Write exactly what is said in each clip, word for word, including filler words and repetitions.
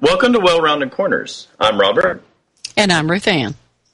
Welcome to Well-Rounded Corners. I'm Robert. And I'm Ruth Ann.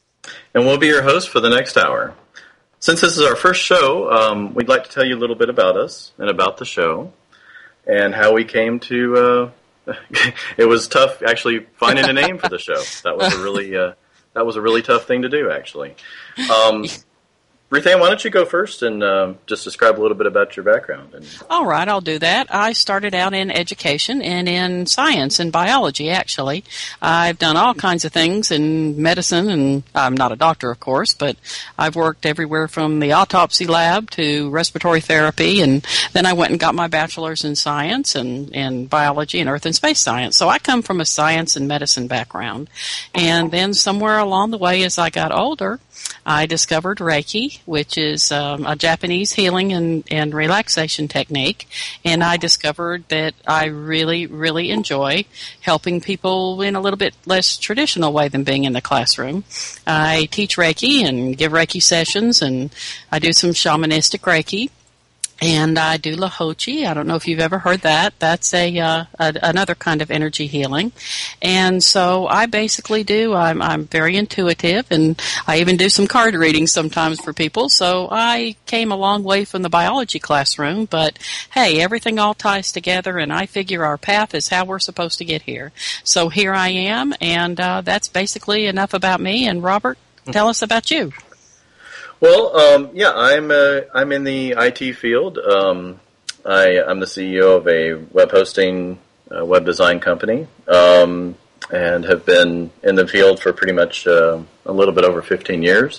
And we'll be your host for the next hour. Since this is our first show, um, we'd like to tell you a little bit about us and about the show and how we came to... Uh, it was tough, actually, finding a name for the show. That was a really uh, that was a really tough thing to do, actually. Um Ruth Ann, why don't you go first and uh, just describe a little bit about your background? And All right, I'll do that. I started out in education and in science and biology, actually. I've done all kinds of things in medicine, and I'm not a doctor, of course, but I've worked everywhere from the autopsy lab to respiratory therapy, and then I went and got my bachelor's in science and, and biology and earth and space science. So I come from a science and medicine background. And then somewhere along the way, as I got older, I discovered Reiki, which is um, a Japanese healing and, and relaxation technique, and I discovered that I really, really enjoy helping people in a little bit less traditional way than being in the classroom. I teach Reiki and give Reiki sessions, and I do some shamanistic Reiki. And I do Lahochi. I don't know if you've ever heard that. That's a, uh, a another kind of energy healing. And so I basically do. I'm I'm very intuitive, and I even do some card readings sometimes for people. So I came a long way from the biology classroom, but hey, everything all ties together, and I figure our path is how we're supposed to get here. So here I am, and uh, that's basically enough about me. And Robert, tell us about you. Well, um, yeah, I'm uh, I'm in the I T field. Um, I, I'm the C E O of a web hosting, uh, web design company, um, and have been in the field for pretty much uh, a little bit over fifteen years.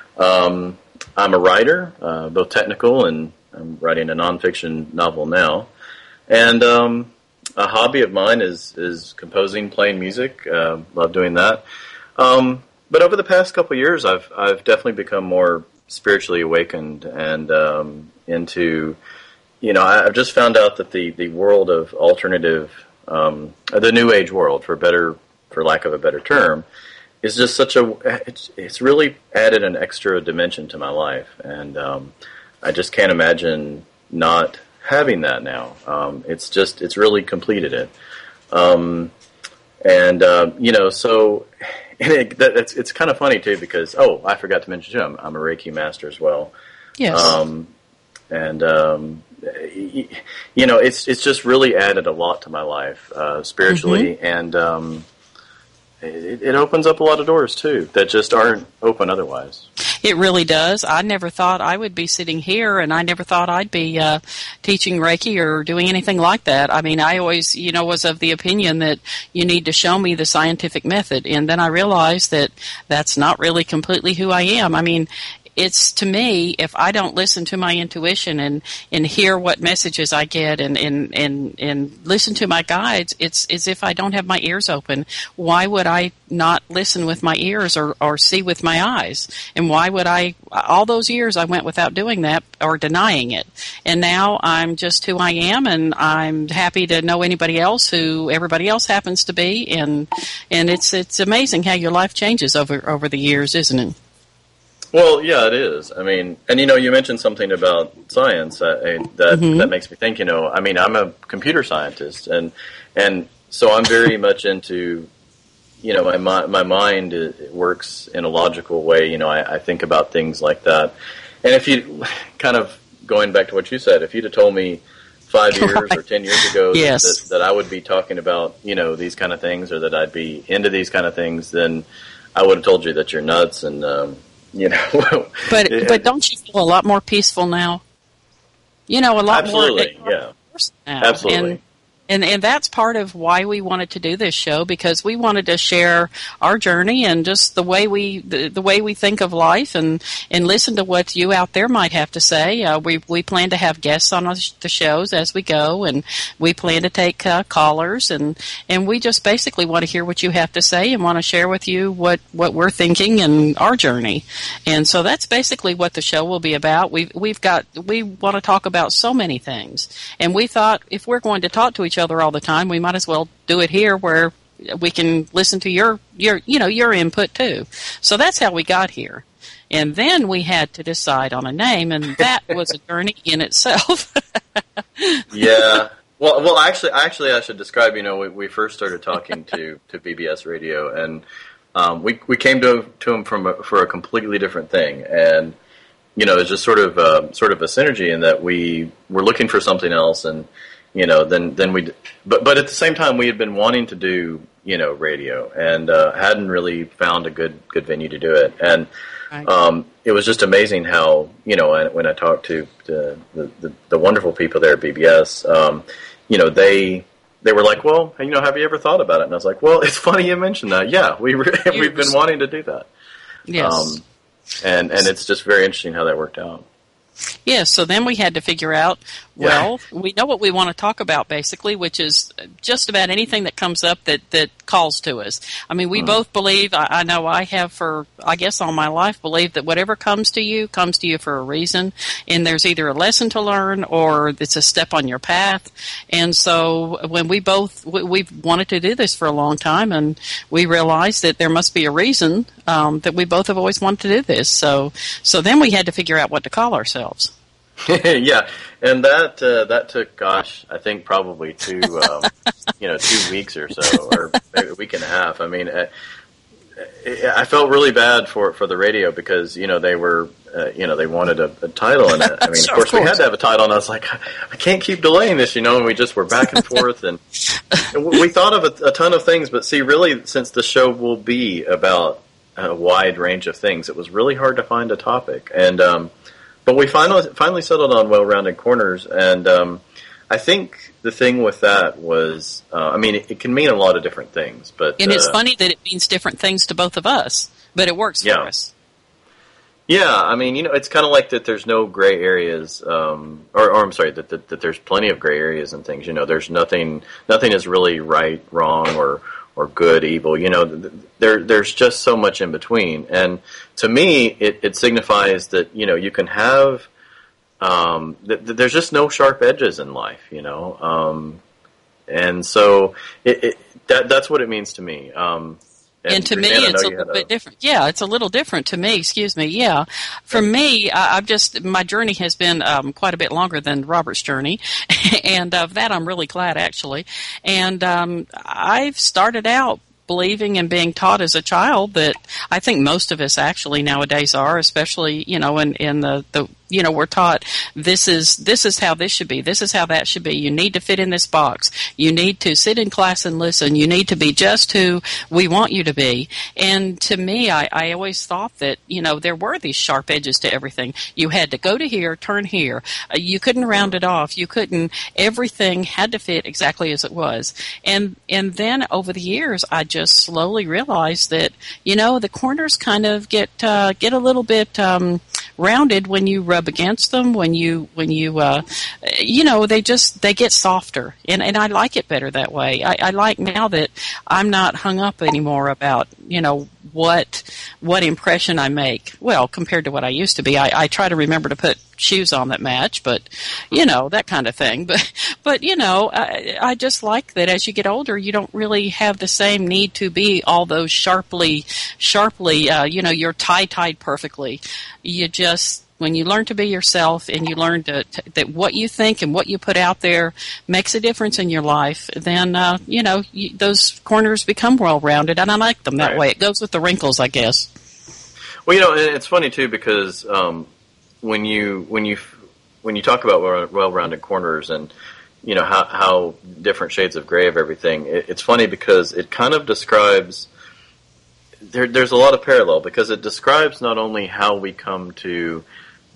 Um, I'm a writer, uh, both technical, and I'm writing a nonfiction novel now. And um, a hobby of mine is is composing, playing music. Uh, love doing that. Um, but over the past couple of years, I've I've definitely become more spiritually awakened and um, into, you know, I've just found out that the, the world of alternative, um, the new age world, for better, for lack of a better term, is just such a, it's, it's really added an extra dimension to my life. And um, I just can't imagine not having that now. Um, it's just, it's really completed it. Um, and, uh, you know, so... And it, that, it's it's kind of funny too because oh I forgot to mention too I'm, I'm a Reiki master as well. Yes. Um, and um, you know it's it's just really added a lot to my life uh, spiritually, mm-hmm. and um, it, it opens up a lot of doors too that just aren't open otherwise. It really does. I never thought I would be sitting here, and I never thought I'd be uh, teaching Reiki or doing anything like that. I mean, I always, you know, was of the opinion that you need to show me the scientific method, and then I realized that that's not really completely who I am. I mean, it's, to me, if I don't listen to my intuition and, and hear what messages I get and, and, and, and listen to my guides, it's as if I don't have my ears open. Why would I not listen with my ears or, or see with my eyes? And why would I, all those years I went without doing that or denying it. And now I'm just who I am, and I'm happy to know anybody else who everybody else happens to be. And, and it's, it's amazing how your life changes over, over the years, isn't it? Well, yeah, it is. I mean, and you know, you mentioned something about science uh, that Mm-hmm. that makes me think. You know, I mean, I'm a computer scientist, and and so I'm very much into, you know, my my mind it works in a logical way. You know, I, I think about things like that. And if you kind of going back to what you said, if you'd have told me five years Right. or ten years ago Yes. that, that I would be talking about, you know, these kind of things, or that I'd be into these kind of things, then I would have told you that you're nuts. And um, you know, but but don't you feel a lot more peaceful now? You know, a lot absolutely, more. yeah, Now. absolutely. And, And and that's part of why we wanted to do this show, because we wanted to share our journey and just the way we the, the way we think of life, and, and listen to what you out there might have to say. Uh, we we plan to have guests on the shows as we go, and we plan to take uh, callers, and, and we just basically want to hear what you have to say and want to share with you what, what we're thinking and our journey. And so that's basically what the show will be about. We've we've got we want to talk about so many things, and we thought if we're going to talk to each other all the time, we might as well do it here where we can listen to your your you know your input too. So that's how we got here. And then we had to decide on a name, and that was a journey in itself. Yeah. Well, well, actually, actually, I should describe. You know, we, we first started talking to, to B B S Radio, and um, we we came to to him from a, for a completely different thing, and you know, it's just sort of uh, sort of a synergy in that we were looking for something else, and you know, then then we, but but at the same time, we had been wanting to do you know radio, and uh, hadn't really found a good good venue to do it, and. Um, it was just amazing how, you know, when I talked to the, the, the wonderful people there at B B S, um, you know, they they were like, well, you know, have you ever thought about it? And I was like, well, it's funny you mentioned that. Yeah, we re- we've been wanting to do that. Yes. Um, and, and it's just very interesting how that worked out. Yes, so then we had to figure out, well, yeah. we know what we want to talk about, basically, which is just about anything that comes up that, that calls to us. I mean, we mm. both believe, I, I know I have for, I guess, all my life, believe that whatever comes to you, comes to you for a reason, and there's either a lesson to learn or it's a step on your path. And so when we both, we, we've wanted to do this for a long time, and we realized that there must be a reason um, that we both have always wanted to do this. So, so then we had to figure out what to call ourselves. Yeah, and that uh, that took, gosh, I think probably two, um, you know, two weeks or so, or maybe a week and a half. I mean, I, I felt really bad for for the radio because you know they were, uh, you know, they wanted a, a title, and I mean, sure, of, course of course we had to have a title, and I was like, I can't keep delaying this, you know, and we just were back and forth, and, and we thought of a, a ton of things, but see, really, since the show will be about a wide range of things, it was really hard to find a topic, and. Um, But we finally finally settled on Well-Rounded Corners, and um, I think the thing with that was, uh, I mean, it, it can mean a lot of different things. But and it's uh, funny that it means different things to both of us, but it works yeah. for us. Yeah, I mean, you know, it's kind of like that. There's no gray areas, um, or, or I'm sorry, that, that that there's plenty of gray areas and things. You know, there's nothing, nothing is really right, wrong, or or good, evil. You know, there there's just so much in between. And to me, it, it signifies that you know you can have. Um, th- th- there's just no sharp edges in life. You know, um, and so it, it that that's what it means to me. Um, And, and to me, it's a little bit different. Yeah, it's a little different to me. Excuse me. Yeah, for me, I, I've just my journey has been um, quite a bit longer than Robert's journey, and of that I'm really glad actually. And um, I've started out believing and being taught as a child that I think most of us actually nowadays are, especially you know in in the the. You know, we're taught this is this is how this should be. This is how that should be. You need to fit in this box. You need to sit in class and listen. You need to be just who we want you to be. And to me, I, I always thought that, you know, there were these sharp edges to everything. You had to go to here, turn here. Uh, you couldn't round it off. You couldn't. Everything had to fit exactly as it was. And and then over the years, I just slowly realized that, you know, the corners kind of get uh, get a little bit um, rounded when you rub against them, when you when you uh you know they just they get softer, and and I like it better that way. I, I like now that I'm not hung up anymore about you know what what impression I make. Well, compared to what I used to be, I, I try to remember to put shoes on that match, but you know that kind of thing. But but you know I, I just like that as you get older, you don't really have the same need to be all those sharply sharply uh, you know you're tie tied perfectly. You just when you learn to be yourself and you learn to, to, that what you think and what you put out there makes a difference in your life, then, uh, you know, you, those corners become well-rounded, and I like them that right. way. It goes with the wrinkles, I guess. Well, you know, it's funny, too, because um, when you when you, when you talk about well-rounded corners and, you know, how, how different shades of gray of everything, it, it's funny because it kind of describes there, there's a lot of parallel because it describes not only how we come to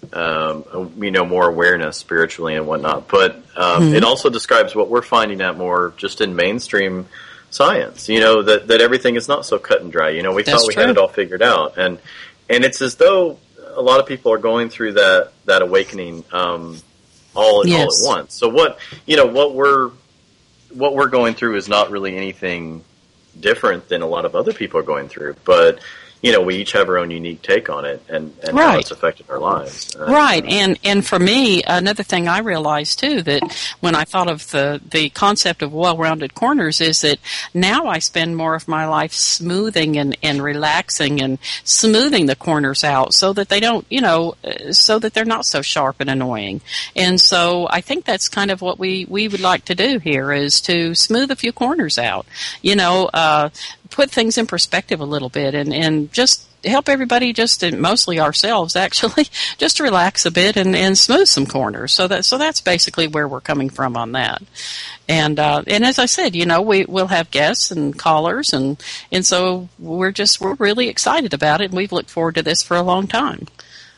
Um, you know, more awareness spiritually and whatnot. But um, mm-hmm. it also describes what we're finding out more just in mainstream science, you know, that, that everything is not so cut and dry. You know, we That's thought we true. had it all figured out. And and it's as though a lot of people are going through that, that awakening um, all, yes. all at once. So what, you know, what we're, what we're going through is not really anything different than a lot of other people are going through. But you know, we each have our own unique take on it and, and right. how it's affected our lives. Uh, right. And and for me, another thing I realized, too, that when I thought of the, the concept of well-rounded corners is that now I spend more of my life smoothing and, and relaxing and smoothing the corners out so that they don't, you know, so that they're not so sharp and annoying. And so I think that's kind of what we, we would like to do here is to smooth a few corners out, you know, uh, put things in perspective a little bit and, and just help everybody just, and mostly ourselves actually, just relax a bit and, and smooth some corners. So that so that's basically where we're coming from on that. And uh, and as I said, you know, we we'll have guests and callers, and and so we're just we're really excited about it, and we've looked forward to this for a long time.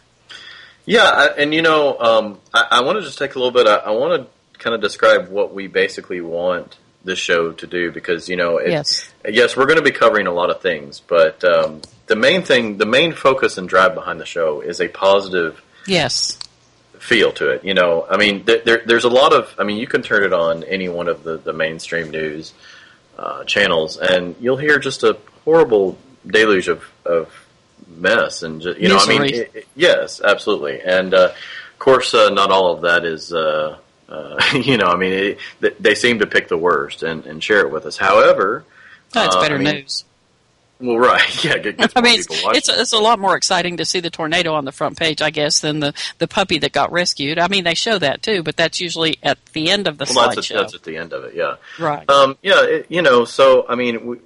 Yeah, and you know, um, I, I want to just take a little bit. I, I want to kind of describe what we basically want this show to do, because you know, it, yes, yes, we're going to be covering a lot of things, but um, the main thing, the main focus and drive behind the show is a positive, yes, feel to it. You know, I mean, th- there, there's a lot of, I mean, you can turn it on any one of the, the mainstream news uh, channels, and you'll hear just a horrible deluge of, of mess, and just, you know, Misery. I mean, it, it, yes, absolutely, and uh, of course, uh, not all of that is. Uh, Uh, you know, I mean, it, they seem to pick the worst and, and share it with us. However, that's uh, better I mean, news. Well, right, yeah, get, get I more mean, people it's, watching. it's, it's a lot more exciting to see the tornado on the front page, I guess, than the, the puppy that got rescued. I mean, they show that too, but that's usually at the end of the well, that's, slideshow. at, that's at the end of it, yeah. Right. Um, yeah, it, you know, so I mean, we,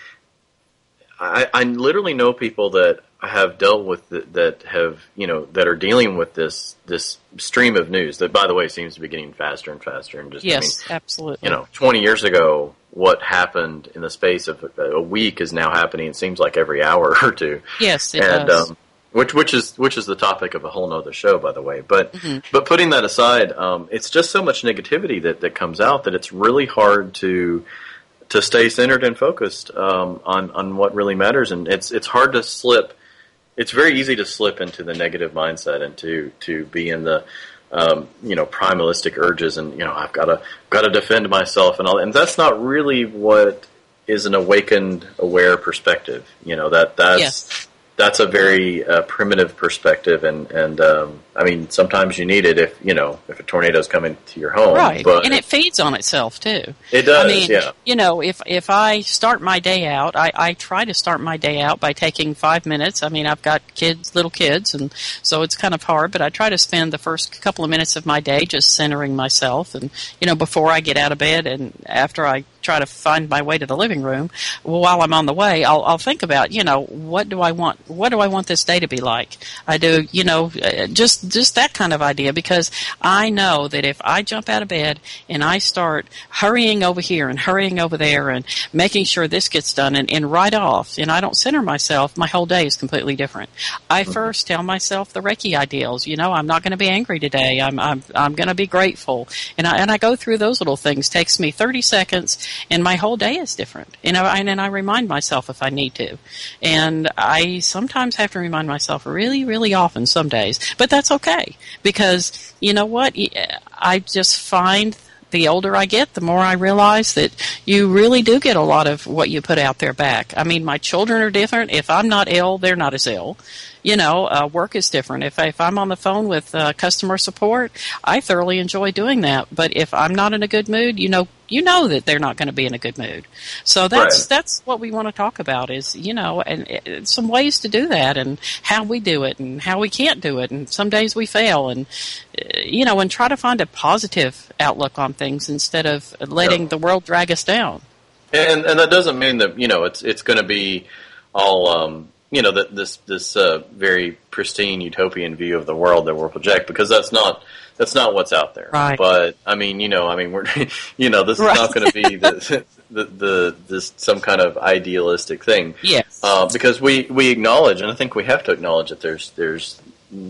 I, I literally know people that have dealt with the, that have you know that are dealing with this this stream of news that, by the way, seems to be getting faster and faster. And just yes, I mean, absolutely. You know, twenty years ago, what happened in the space of a week is now happening. It seems like every hour or two. Yes, it and, does. Um, which which is which is the topic of a whole nother show, by the way. But mm-hmm. but putting that aside, um, it's just so much negativity that, that comes out that it's really hard to. to stay centered and focused um, on on what really matters, and it's it's hard to slip. It's very easy to slip into the negative mindset and to to be in the um, you know primalistic urges, and you know I've got to got to defend myself and all, and that's not really what is an awakened, aware perspective. You know that that's. Yes. That's a very uh, primitive perspective, and and um, I mean sometimes you need it if you know if a tornado's coming to your home, right? But and it feeds on itself too. It does. I mean, yeah. you know, if if I start my day out, I, I try to start my day out by taking five minutes. I mean, I've got kids, little kids, and so it's kind of hard. But I try to spend the first couple of minutes of my day just centering myself, and you know, before I get out of bed, and after I try to find my way to the living room, well, while I'm on the way, I'll, I'll think about, you know, what do I want, what do I want this day to be like? I do, you know, just, just that kind of idea, because I know that if I jump out of bed and I start hurrying over here and hurrying over there and making sure this gets done and, and right off, and I don't center myself, my whole day is completely different. I mm-hmm. first tell myself the Reiki ideals, you know, I'm not going to be angry today. I'm, I'm, I'm going to be grateful. And I, and I go through those little things. It takes me thirty seconds. And my whole day is different. You know, and, and I remind myself if I need to. And I sometimes have to remind myself really, really often some days. But that's okay. Because, you know what? I just find the older I get, the more I realize that you really do get a lot of what you put out there back. I mean, my children are different. If I'm not ill, they're not as ill. You know, uh, work is different. If, I, if I'm on the phone with uh, customer support, I thoroughly enjoy doing that. But if I'm not in a good mood, you know, you know that they're not going to be in a good mood. So that's right. that's what we want to talk about is, you know, and uh, some ways to do that and how we do it and how we can't do it. And some days we fail and, uh, you know, and try to find a positive outlook on things instead of letting yeah. the world drag us down. And and that doesn't mean that, you know, it's it's going to be all, um, you know, that this this uh, very pristine utopian view of the world that we'll project, because that's not that's not what's out there. Right. But I mean, you know, I mean, we're you know, this is right. not going to be the, the the this some kind of idealistic thing. Yes. Uh, because we, we acknowledge, and I think we have to acknowledge that there's there's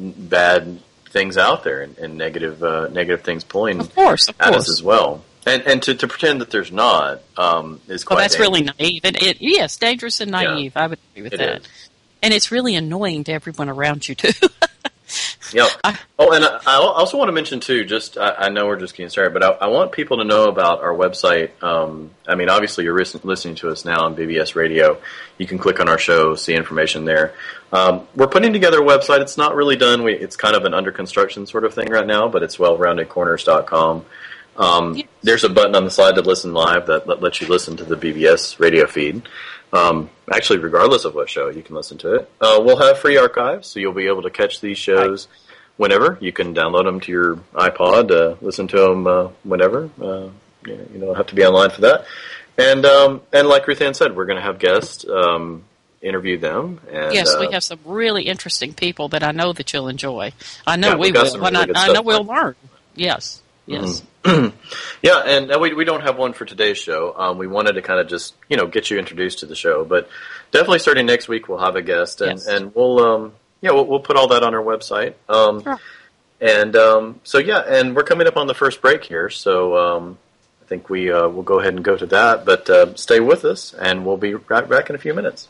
bad things out there and, and negative uh, negative things pulling of course, of at course. us as well. And and to, to pretend that there's not um, is quite. Well, that's dangerous. really naive. And it, yes, dangerous and naive. Yeah, I would agree with it that. Is. And it's really annoying to everyone around you too. Yeah. I, Oh, and I, I also want to mention too. Just I, I know we're just getting started, but I, I want people to know about our website. Um, I mean, obviously, you're ris- listening to us now on B B S Radio. You can click on our show, see information there. Um, we're putting together a website. It's not really done. We, it's kind of an under construction sort of thing right now, but it's well rounded corners dot com. Um, yes. There's a button on the side to listen live that, that lets you listen to the B B S radio feed. Um, actually, regardless of what show, you can listen to it. Uh, we'll have free archives, so you'll be able to catch these shows whenever. You can download them to your iPod, uh, listen to them uh, whenever. Uh, you, you don't have to be online for that. And um, and like Ruth Ann said, we're going to have guests um, interview them. And, yes, uh, we have some really interesting people that I know that you'll enjoy. I know yeah, we got will, some and really I, I good know stuff. we'll learn. Yes, yes. Mm-hmm. Yeah, and uh, we we don't have one for today's show. Um, we wanted to kind of just you know get you introduced to the show, but definitely starting next week we'll have a guest, and, Yes. and we'll um yeah we'll, we'll put all that on our website. Um, Sure. and um, so yeah, and we're coming up on the first break here, so um, I think we uh, we'll go ahead and go to that. But uh, stay with us, and we'll be right back in a few minutes.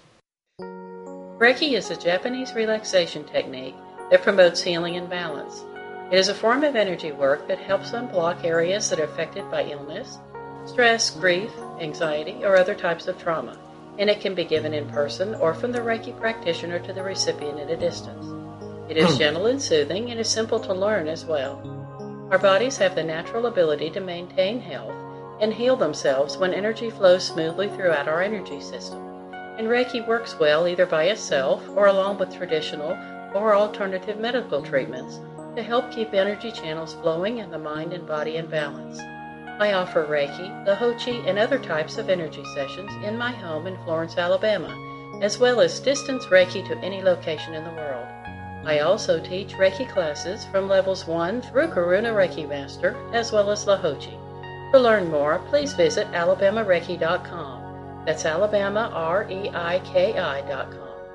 Reiki is a Japanese relaxation technique that promotes healing and balance. It is a form of energy work that helps unblock areas that are affected by illness, stress, grief, anxiety, or other types of trauma, and it can be given in person or from the Reiki practitioner to the recipient at a distance. It is gentle and soothing and is simple to learn as well. Our bodies have the natural ability to maintain health and heal themselves when energy flows smoothly throughout our energy system. And Reiki works well either by itself or along with traditional or alternative medical treatments to help keep energy channels flowing and the mind and body in balance. I offer Reiki, the Hochi, and other types of energy sessions in my home in Florence, Alabama, as well as distance Reiki to any location in the world. I also teach Reiki classes from levels one through Karuna Reiki Master, as well as La Hochi. To learn more, please visit alabama reiki dot com. That's Alabama, R E I K I dot com.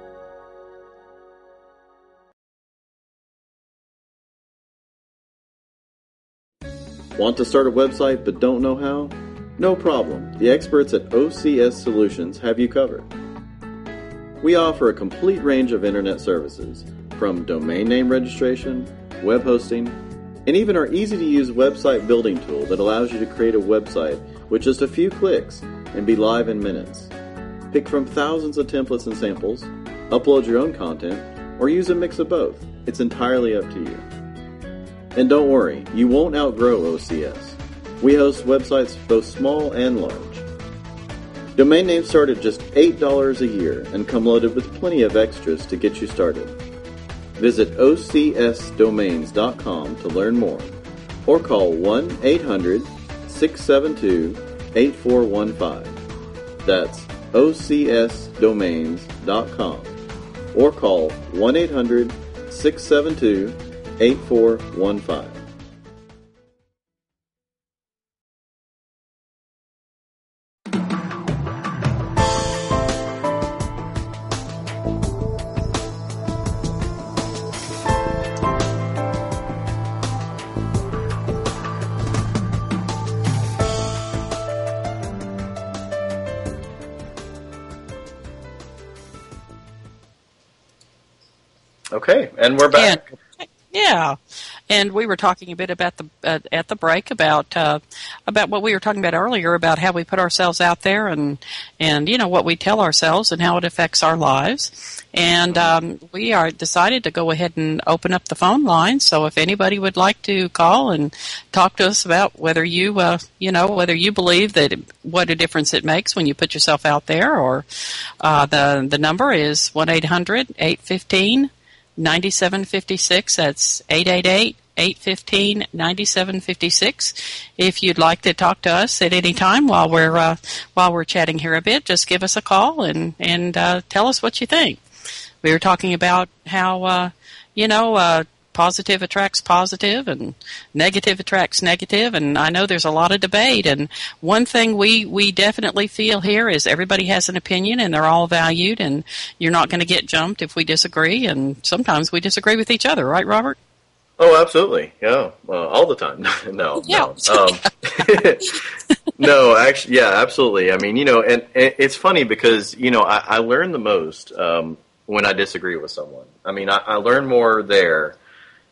Want to start a website but don't know how? No problem. The experts at O C S Solutions have you covered. We offer a complete range of internet services, from domain name registration, web hosting, and even our easy-to-use website building tool that allows you to create a website with just a few clicks and be live in minutes. Pick from thousands of templates and samples, upload your own content, or use a mix of both. It's entirely up to you. And don't worry, you won't outgrow O C S. We host websites both small and large. Domain names start at just eight dollars a year and come loaded with plenty of extras to get you started. Visit O C S domains dot com to learn more, or call one eight hundred six seven two eight four one five. That's O C S domains dot com, or call one eight hundred six seven two eight four one five. Okay, and we're back. And, yeah, and we were talking a bit about the uh, at the break about uh, about what we were talking about earlier about how we put ourselves out there and and you know what we tell ourselves and how it affects our lives. And um, we are decided to go ahead and open up the phone line. So if anybody would like to call and talk to us about whether you uh, you know whether you believe that it, what a difference it makes when you put yourself out there, or uh, the the number is one eight hundred eight one five ninety-seven fifty-six. That's eight eight eight eight one five ninety-seven fifty-six. If you'd like to talk to us at any time while we're uh, while we're chatting here a bit, just give us a call and and uh, tell us what you think. We were talking about how uh, you know uh, positive attracts positive and negative attracts negative, and I know there's a lot of debate. And one thing we, we definitely feel here is everybody has an opinion and they're all valued, and you're not going to get jumped if we disagree, and sometimes we disagree with each other, right, Robert? Oh, absolutely. Yeah, uh, all the time. no, Yeah. no. Um, no, actually, yeah, absolutely. I mean, you know, and, and it's funny because, you know, I, I learn the most um, when I disagree with someone. I mean, I, I learn more there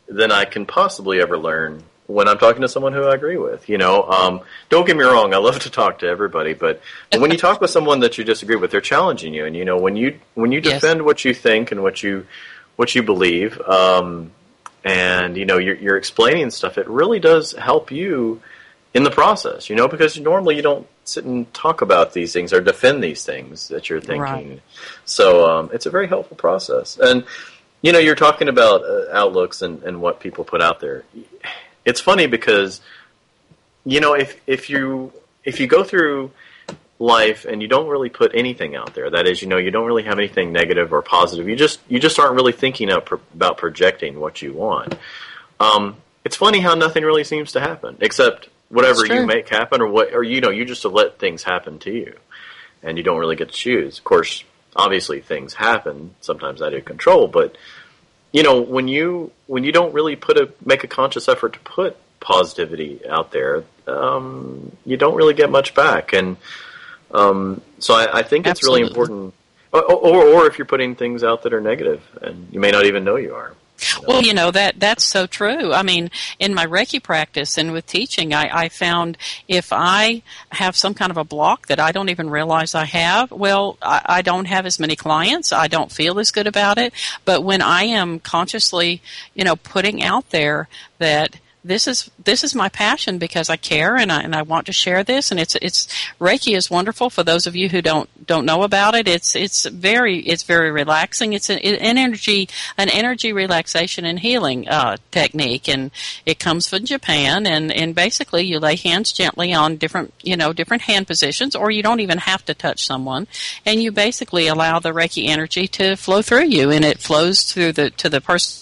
than I can possibly ever learn when I'm talking to someone who I agree with. You know, um, don't get me wrong, I love to talk to everybody, but when you talk with someone that you disagree with, they're challenging you. And, you know, when you when you defend yes. what you think and what you what you believe, um, and, you know, you're, you're explaining stuff, it really does help you in the process, you know, because normally you don't sit and talk about these things or defend these things that you're thinking. Right. So um, it's a very helpful process. And, you know, you're talking about uh, outlooks and, and what people put out there. It's funny because, you know, if if you if you go through life and you don't really put anything out there, that is, you know, you don't really have anything negative or positive. You just you just aren't really thinking of, about projecting what you want. Um, it's funny how nothing really seems to happen except whatever you make happen, or what, or you know, you just let things happen to you, and you don't really get to choose. Of course, obviously things happen sometimes out of control, but you know, when you when you don't really put a make a conscious effort to put positivity out there, um, you don't really get much back. And um, so I, I think it's Absolutely. really important. Or, or, or if you're putting things out that are negative, and you may not even know you are. Well, you know, that that's so true. I mean, in my Reiki practice and with teaching, I, I found if I have some kind of a block that I don't even realize I have, well, I, I don't have as many clients. I don't feel as good about it. But when I am consciously, you know, putting out there that this is this is my passion because I care and I and I want to share this, and it's it's Reiki is wonderful for those of you who don't don't know about it. It's it's very it's very relaxing. It's an, an energy an energy relaxation and healing uh, technique, and it comes from Japan. And, and basically, you lay hands gently on different you know different hand positions, or you don't even have to touch someone, and you basically allow the Reiki energy to flow through you, and it flows through the to the person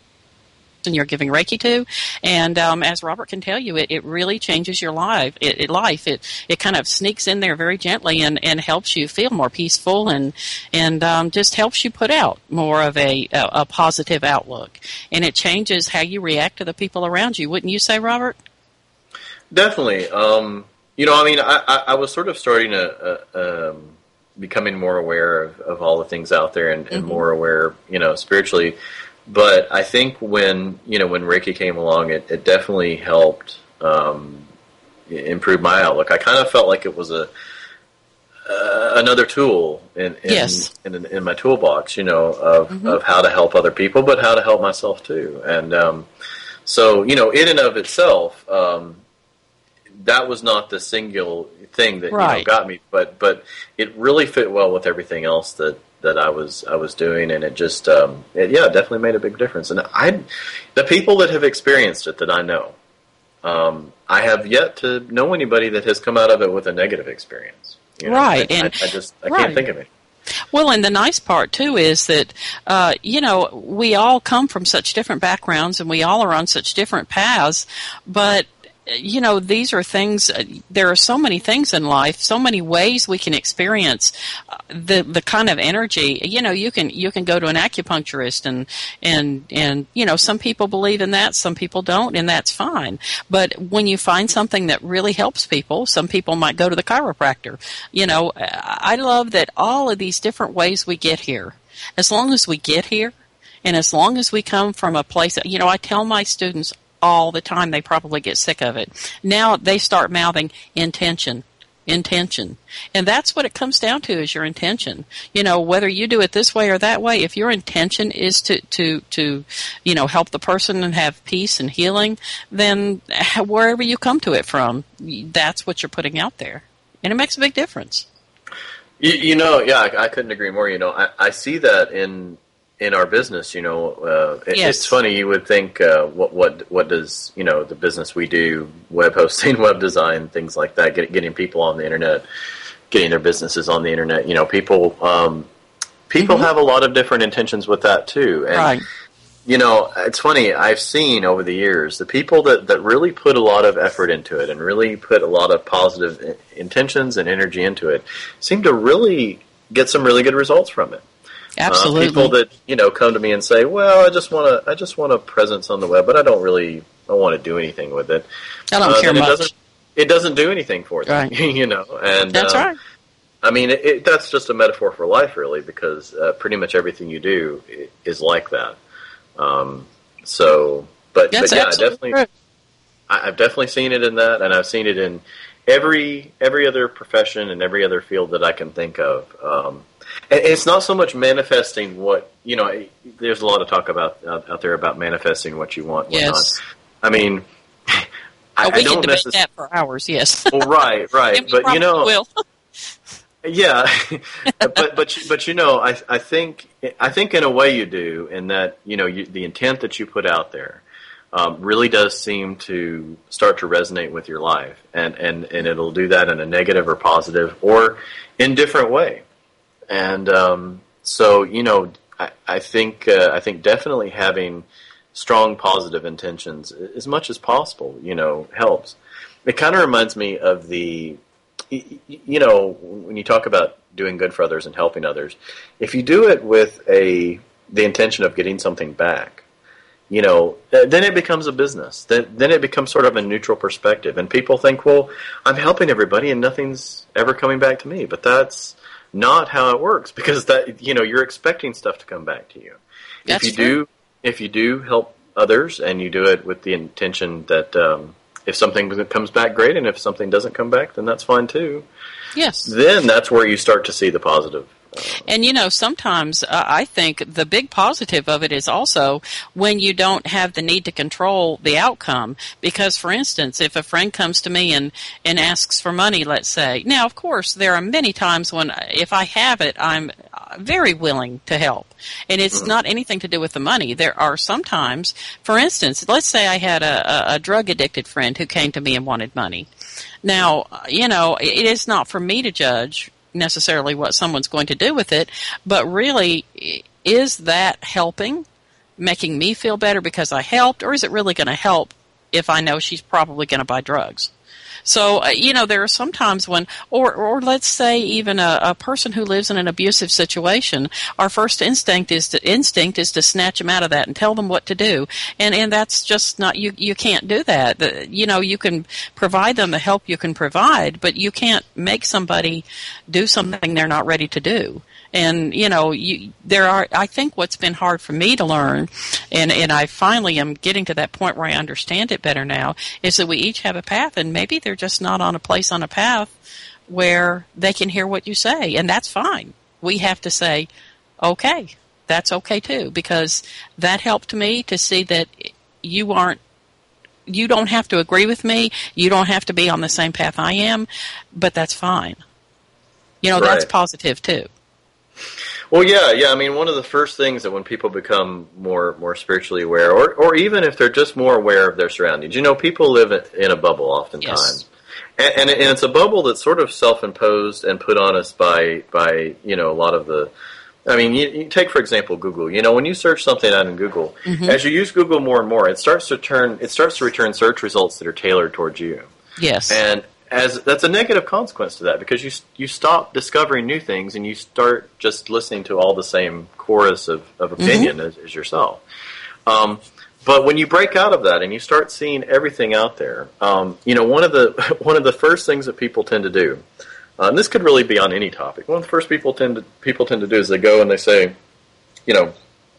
you're giving Reiki to, and um, as Robert can tell you, it, it really changes your life. It, it life it it kind of sneaks in there very gently and, and helps you feel more peaceful and and um, just helps you put out more of a, a a positive outlook, and it changes how you react to the people around you. Wouldn't you say, Robert? Definitely. Um, you know, I mean, I, I, I was sort of starting to uh, um, becoming more aware of, of all the things out there, and, and mm-hmm. more aware, you know, spiritually. But I think when, you know, when Reiki came along, it, it definitely helped um, improve my outlook. I kind of felt like it was a uh, another tool in in, yes. in in my toolbox, you know, of, mm-hmm. of how to help other people, but how to help myself too. And um, so, you know, in and of itself, um, that was not the singular thing that right. you know, got me, but but it really fit well with everything else that. that I was I was doing, and it just um, it, yeah definitely made a big difference. And I, the people that have experienced it that I know, um, I have yet to know anybody that has come out of it with a negative experience. You know? Right, I, and I, I just I right. can't think of it. Well, and the nice part, too, is that, uh, you know, we all come from such different backgrounds and we all are on such different paths, but you know, these are things, uh, there are so many things in life, so many ways we can experience uh, the the kind of energy. You know, you can you can go to an acupuncturist and, and, and, you know, some people believe in that, some people don't, and that's fine. But when you find something that really helps people, some people might go to the chiropractor. You know, I love that all of these different ways we get here, as long as we get here, and as long as we come from a place, you know, I tell my students all the time, they probably get sick of it. Now they start mouthing intention, intention. And that's what it comes down to, is your intention. You know, whether you do it this way or that way, if your intention is to, to, to you know, help the person and have peace and healing, then wherever you come to it from, that's what you're putting out there. And it makes a big difference. You, you know, yeah, I, I couldn't agree more. You know, I, I see that in in our business, you know, uh, it, yes. it's funny. You would think, uh, what, what, what does, you know, the business we do, web hosting, web design, things like that, get, getting people on the internet, getting their businesses on the internet, you know, people, um, people mm-hmm. have a lot of different intentions with that too. And, right. you know, it's funny, I've seen over the years, the people that, that really put a lot of effort into it and really put a lot of positive intentions and energy into it seem to really get some really good results from it. Absolutely. Uh, people that, you know, come to me and say, "Well, I just want to, I just want a presence on the web, but I don't really, I don't want to do anything with it. I don't uh, care it much. Doesn't, it doesn't do anything for them, right. you know." And that's um, right. I mean, it, it, that's just a metaphor for life, really, because uh, pretty much everything you do is like that. Um, so, But, That's but yeah, I absolutely definitely, true. I, I've definitely seen it in that, and I've seen it in every every other profession and every other field that I can think of. Um, and it's not so much manifesting what, you know, there's a lot of talk about out, out there about manifesting what you want. Yes. I mean, I, oh, we I don't can debate necess- that for hours, yes. Well, right, right. And we but, you know, will. yeah, but but but you know, I I think I think in a way you do, in that, you know, you, the intent that you put out there um, really does seem to start to resonate with your life, and, and, and it'll do that in a negative or positive or indifferent way. And um, so, you know, I, I think uh, I think definitely having strong positive intentions as much as possible, you know, helps. It kind of reminds me of the, you know, when you talk about doing good for others and helping others, if you do it with a the intention of getting something back, you know, then it becomes a business. Then then it becomes sort of a neutral perspective, and people think, well, I'm helping everybody and nothing's ever coming back to me. But that's not how it works, because that, you know, you're expecting stuff to come back to you. That's if you true. do, if you do help others and you do it with the intention that um, if something comes back, great, and if something doesn't come back, then that's fine too. Yes. Then that's where you start to see the positive. And, you know, sometimes uh, I think the big positive of it is also when you don't have the need to control the outcome. Because, for instance, if a friend comes to me and, and asks for money, let's say, now, of course, there are many times when if I have it, I'm very willing to help. And it's mm-hmm. not anything to do with the money. There are sometimes, for instance, let's say I had a, a, a drug-addicted friend who came to me and wanted money. Now, you know, it is not for me to judge necessarily what someone's going to do with it, but really, is that helping, making me feel better because I helped, or is it really going to help if I know she's probably going to buy drugs? So, uh, you know, there are some times when, or, or let's say even a, a person who lives in an abusive situation, our first instinct is to, instinct is to snatch them out of that and tell them what to do. And, and that's just not, you, you can't do that. The, you know, you can provide them the help you can provide, but you can't make somebody do something they're not ready to do. And, you know, you, there are, I think what's been hard for me to learn, and, and I finally am getting to that point where I understand it better now, is that we each have a path, and maybe they're just not on a place on a path where they can hear what you say, and that's fine. We have to say, okay, that's okay too, because that helped me to see that you aren't, you don't have to agree with me, you don't have to be on the same path I am, but that's fine. You know, right. That's positive too. Well, yeah, yeah. I mean, one of the first things that when people become more more spiritually aware, or or even if they're just more aware of their surroundings, you know, people live in a bubble oftentimes, yes. and, and and it's a bubble that's sort of self-imposed and put on us by by you know a lot of the. I mean, you, you take for example Google. You know, when you search something out in Google, mm-hmm. as you use Google more and more, it starts to turn it starts to return search results that are tailored towards you. Yes, and. As that's a negative consequence to that, because you you stop discovering new things and you start just listening to all the same chorus of, of opinion mm-hmm. as, as yourself. Um, but when you break out of that and you start seeing everything out there, um, you know, one of the one of the first things that people tend to do, uh, and this could really be on any topic. One of the first people tend to people tend to do is they go and they say, you know,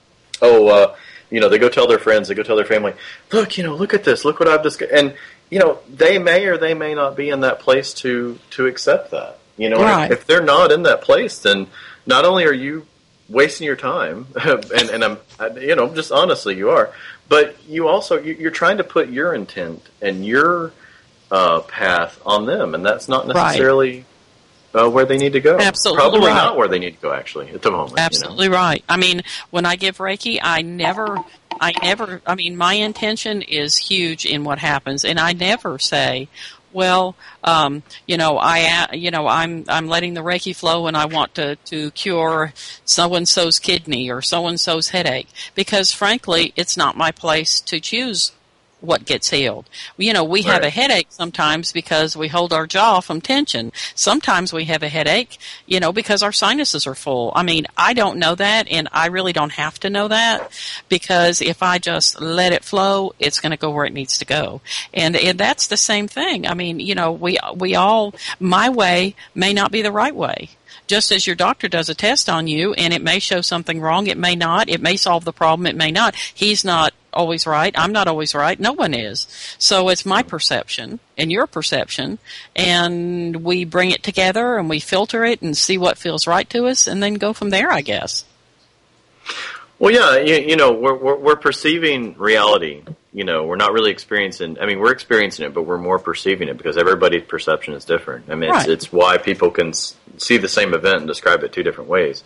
oh, uh, you know, they go tell their friends, they go tell their family, look, you know, look at this, look what I've discovered, and you know, they may or they may not be in that place to, to accept that. You know, right. if, if they're not in that place, then not only are you wasting your time, and, and I'm, you know, just honestly, you are, but you also, you're trying to put your intent and your uh, path on them, and that's not necessarily right. Uh, where they need to go. Absolutely Probably right. not where they need to go, actually, at the moment. Absolutely you know? right. I mean, when I give Reiki, I never, I never, I mean, my intention is huge in what happens, and I never say, well, um, you know, I, you know, I'm, I'm letting the Reiki flow and I want to, to cure so-and-so's kidney or so-and-so's headache, because frankly, it's not my place to choose what gets healed. You know, we have right. a headache sometimes because we hold our jaw from tension. Sometimes we have a headache, you know, because our sinuses are full. I mean, I don't know that, and I really don't have to know that, because if I just let it flow, it's going to go where it needs to go. And, and that's the same thing. I mean, you know, we we all, my way may not be the right way. Just as your doctor does a test on you, and it may show something wrong, it may not, it may solve the problem, it may not. He's not always right. I'm not always right. No one is. So it's my perception and your perception, and we bring it together and we filter it and see what feels right to us, and then go from there, I guess. Well, yeah, you, you know, we're, we're we're perceiving reality. You know, we're not really experiencing. I mean, we're experiencing it, but we're more perceiving it because everybody's perception is different. I mean, it's, Right. it's why people can s- see the same event and describe it two different ways,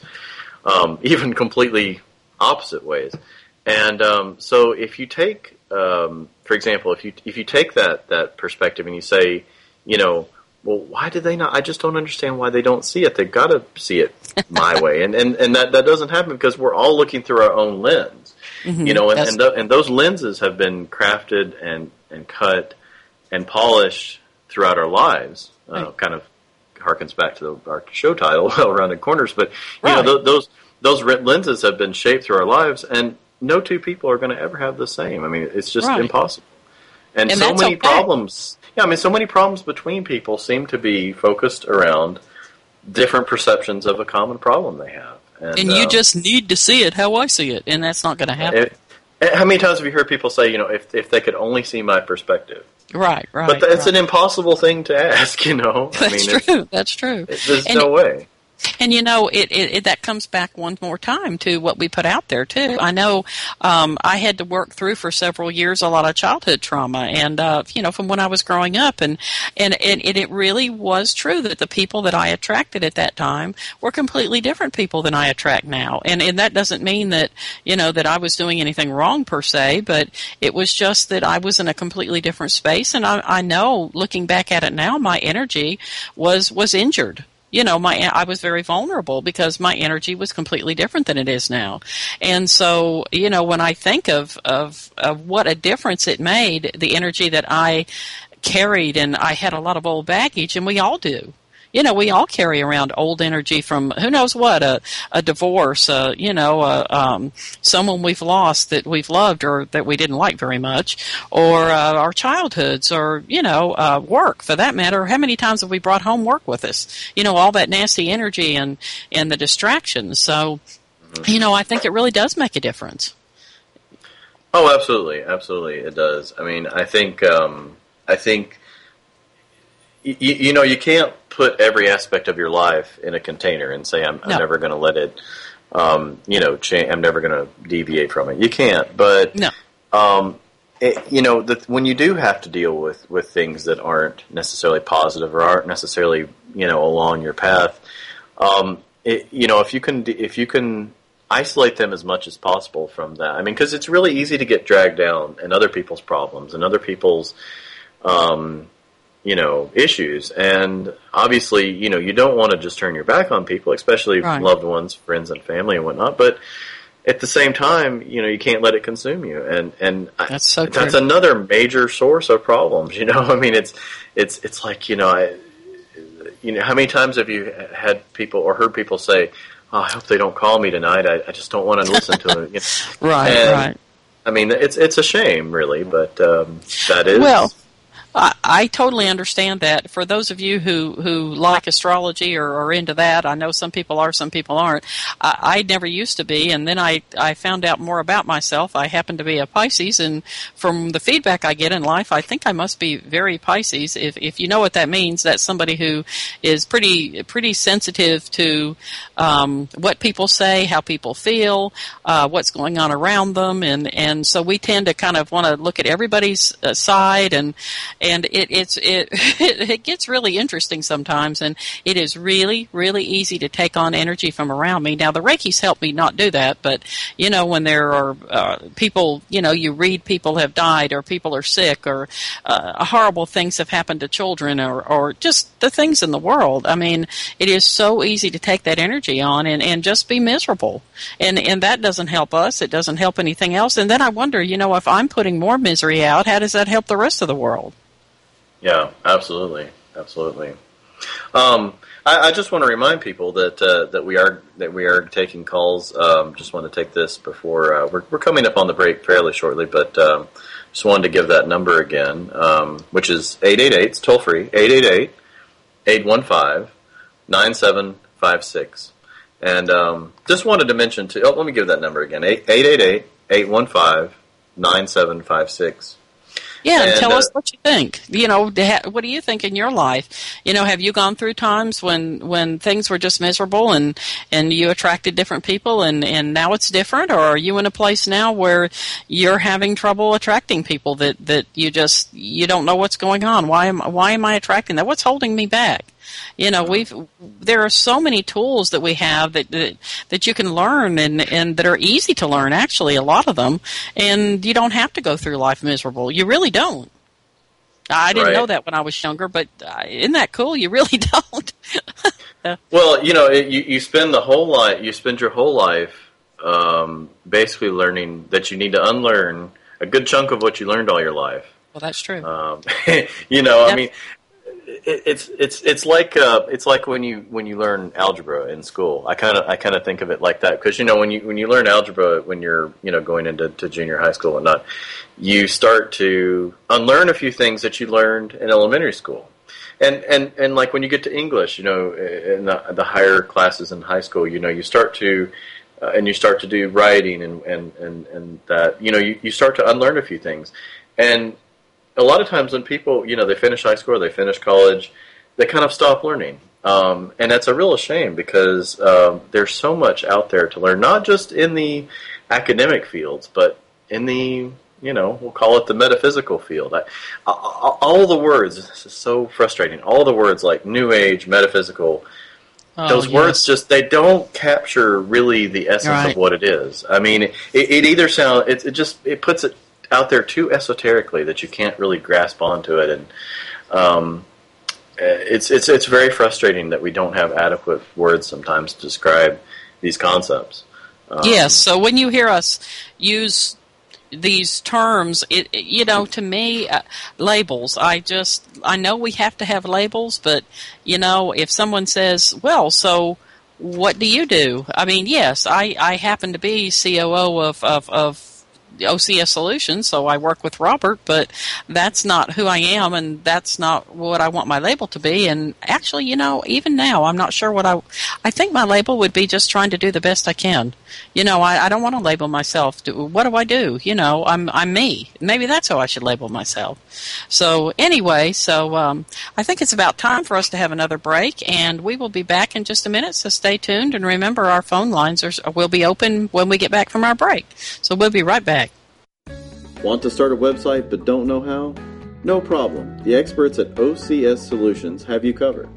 um, even completely opposite ways. And um, so, if you take, um, for example, if you if you take that that perspective and you say, you know, well, why did they not? I just don't understand why they don't see it. They've got to see it my way, and and and that that doesn't happen because we're all looking through our own lens. Mm-hmm. You know, and That's- and, th- and those lenses have been crafted and, and cut and polished throughout our lives. Uh, Right. Kind of harkens back to the, our show title, Well-Rounded Corners. But you Right. know, th- those those re- lenses have been shaped through our lives, and no two people are going to ever have the same. I mean, it's just Right. impossible. And, And so that's many okay. problems. Yeah, I mean, so many problems between people seem to be focused around different perceptions of a common problem they have. And, And you um, just need to see it how I see it, and that's not going to happen. it, how many times have you heard people say, you know, if if they could only see my perspective? right, right. But it's right. an impossible thing to ask, you know. I That's mean, it's- true. That's true. it- there's And- no way. And you know, it, it, it that comes back one more time to what we put out there too. I know um, I had to work through for several years a lot of childhood trauma, and uh, you know, from when I was growing up, and and, and and it really was true that the people that I attracted at that time were completely different people than I attract now. And and that doesn't mean that you know that I was doing anything wrong per se, but it was just that I was in a completely different space, and I, I know looking back at it now, my energy was was injured. You know, my I was very vulnerable because my energy was completely different than it is now. And so, you know, when I think of, of, of what a difference it made, the energy that I carried, and I had a lot of old baggage, and we all do. You know, we all carry around old energy from who knows what, a, a divorce, uh, you know, uh, um, someone we've lost that we've loved or that we didn't like very much, or uh, our childhoods, or, you know, uh, work for that matter. How many times have we brought home work with us? You know, all that nasty energy and, and the distractions. So, you know, I think it really does make a difference. Oh, absolutely, absolutely, it does. I mean, I think, um, I think, y- you know, you can't put every aspect of your life in a container and say, I'm, I'm No. never going to let it, um, you know, change. I'm never going to deviate from it. You can't, but, No. um, it, you know, the, when you do have to deal with, with things that aren't necessarily positive or aren't necessarily, you know, along your path, um, it, you know, if you can, if you can isolate them as much as possible from that. I mean, because it's really easy to get dragged down in other people's problems and other people's, um, you know, issues. And obviously, you know, you don't want to just turn your back on people, especially Right. loved ones, friends, and family and whatnot. But at the same time, you know, you can't let it consume you. And and I, That's so that's true. another major source of problems. You know, I mean, it's it's it's like you know, I, you know, how many times have you had people or heard people say, "Oh, I hope they don't call me tonight. I, I just don't want to listen to it." You know? Right, And, right. I mean, it's it's a shame, really, but um, that is Well, I, I totally understand that. For those of you who, who like astrology or are into that, I know some people are, some people aren't. I, I never used to be, and then I, I found out more about myself. I happen to be a Pisces, and from the feedback I get in life, I think I must be very Pisces. If if you know what that means, that's somebody who is pretty pretty sensitive to um, what people say, how people feel, uh, what's going on around them, and, and so we tend to kind of want to look at everybody's uh, side, and and it it's it it gets really interesting sometimes, and it is really really easy to take on energy from around me. Now the Reiki's helped me not do that, but you know when there are uh, people, you know you read people have died or people are sick or uh, horrible things have happened to children or or just the things in the world. I mean, it is so easy to take that energy on and, and just be miserable, and and that doesn't help us. It doesn't help anything else. And then I wonder, you know, if I'm putting more misery out, how does that help the rest of the world? Yeah, absolutely, absolutely. Um, I, I just want to remind people that uh, that we are that we are taking calls. Um, just want to take this before uh, we're we're coming up on the break fairly shortly, but um, just wanted to give that number again, um, which is eight eight eight. It's toll free eight eight eight, eight one five, nine seven five six. And um, just wanted to mention too. Oh, let me give that number again: eight eight eight, eight one five, nine seven five six. Yeah, and, and tell uh, us what you think. You know, what do you think in your life? You know, have you gone through times when, when things were just miserable and, and you attracted different people and, and now it's different? Or are you in a place now where you're having trouble attracting people that, that you just, you don't know what's going on? Why am, why am I attracting that? What's holding me back? You know, we've there are so many tools that we have that, that that you can learn and, and that are easy to learn, actually, a lot of them. And you don't have to go through life miserable. You really don't. I didn't right. know that when I was younger, but uh, isn't that cool? You really don't. Well, you know, it, you, you spend the whole life, you spend your whole life um, basically learning that you need to unlearn a good chunk of what you learned all your life. Well, that's true. Um, you know, Yep. I mean, it, it's it's it's like uh, it's like when you when you learn algebra in school. I kind of I kind of think of it like that because you know when you when you learn algebra when you're you know going into to junior high school and not, you start to unlearn a few things that you learned in elementary school. And, and, and like when you get to English, you know, in the, the higher classes in high school, you know, you start to, uh, and you start to do writing and, and, and, and that, you know, you, you start to unlearn a few things. And a lot of times when people, you know, they finish high school or they finish college, they kind of stop learning. Um, and that's a real shame because um, there's so much out there to learn, not just in the academic fields, but in the, you know, we'll call it the metaphysical field. I, I, all the words, this is so frustrating, all the words like New Age, metaphysical, Oh, those yes. words just, they don't capture really the essence Right. of what it is. I mean, it, it either sounds, it, it just, it puts it out there too esoterically that you can't really grasp onto it. And um, it's, it's, it's very frustrating that we don't have adequate words sometimes to describe these concepts. Um, Yes, so when you hear us use these terms, it, it you know, to me, uh, labels, I just, I know we have to have labels, but, you know, if someone says, well, so what do you do? I mean, yes, I, I happen to be C O O of, of, of O C S Solutions, so I work with Robert, but that's not who I am, and that's not what I want my label to be. And actually, you know, even now, I'm not sure what I, I think my label would be just trying to do the best I can. You know, I, I don't want to label myself. Do, what do I do? You know, I'm I'm me. Maybe that's how I should label myself. So anyway, so um, I think it's about time for us to have another break, and we will be back in just a minute. So stay tuned, and remember, our phone lines are will be open when we get back from our break. So we'll be right back. Want to start a website but don't know how? No problem. The experts at O C S Solutions have you covered.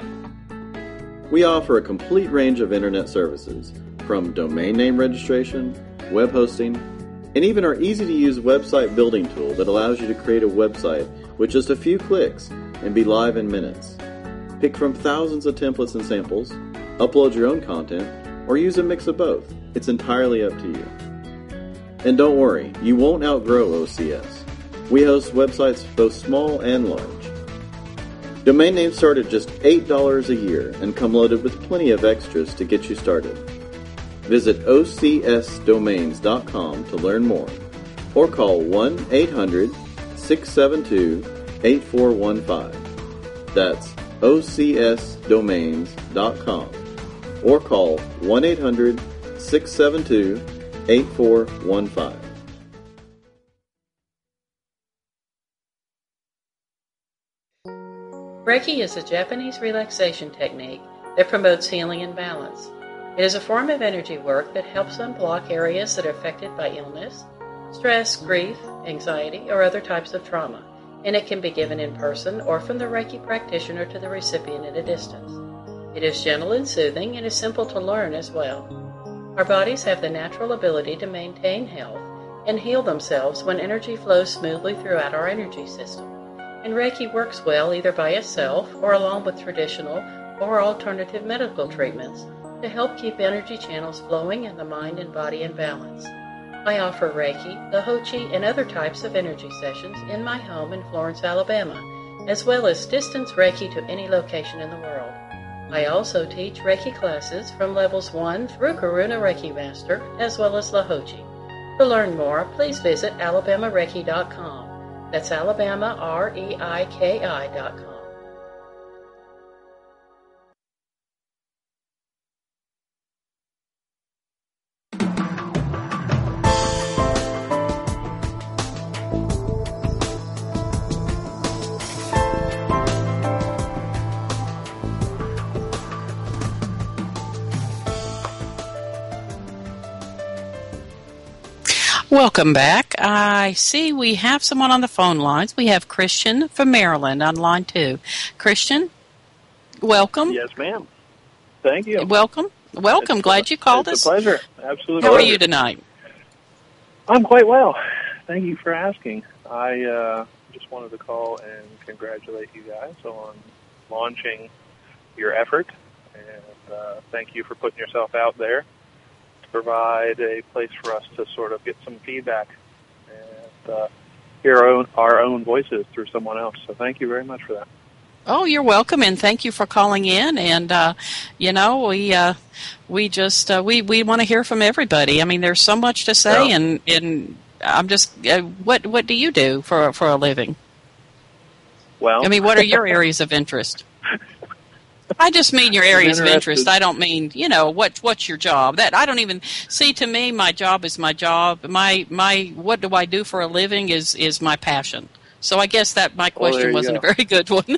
We offer a complete range of internet services, from domain name registration, web hosting, and even our easy-to-use website building tool that allows you to create a website with just a few clicks and be live in minutes. Pick from thousands of templates and samples, upload your own content, or use a mix of both. It's entirely up to you. And don't worry, you won't outgrow O C S. We host websites both small and large. Domain names start at just eight dollars a year and come loaded with plenty of extras to get you started. Visit O C S domains dot com to learn more, or call one eight hundred, six seven two, eight four one five. That's O C S domains dot com, or call one eight hundred, six seven two, eight four one five. Reiki is a Japanese relaxation technique that promotes healing and balance. It is a form of energy work that helps unblock areas that are affected by illness, stress, grief, anxiety, or other types of trauma, and it can be given in person or from the Reiki practitioner to the recipient at a distance. It is gentle and soothing and is simple to learn as well. Our bodies have the natural ability to maintain health and heal themselves when energy flows smoothly throughout our energy system. And Reiki works well either by itself or along with traditional or alternative medical treatments to help keep energy channels flowing and the mind and body in balance. I offer Reiki, Lahochi, and other types of energy sessions in my home in Florence, Alabama, as well as distance Reiki to any location in the world. I also teach Reiki classes from levels one through Karuna Reiki Master, as well as Lahochi. To learn more, please visit alabama reiki dot com. That's Alabama, R E I K I dot com. Welcome back. I see we have someone on the phone lines. We have Christian from Maryland on line two. Christian, welcome. Yes, ma'am. Thank you. Welcome. Welcome. It's Glad a, you called it's us. It's a pleasure. Absolutely. How pleasure. are you tonight? I'm quite well. Thank you for asking. I uh, just wanted to call and congratulate you guys on launching your effort, and uh, thank you for putting yourself out there to provide a place for us to sort of get some feedback and uh, hear our own, our own voices through someone else. So thank you very much for that. Oh, you're welcome, and thank you for calling in. And uh, you know, we uh, we just uh, we we want to hear from everybody. I mean, there's so much to say, Yeah. and and I'm just uh, what what do you do for for a living? Well, I mean, what are your areas of interest? I just mean your areas of interest. interested. I don't mean, you know, what what's your job? That I don't even see. To me, my job is my job. My my what do I do for a living is is my passion. So I guess that my Well, there question you wasn't go. a very good one.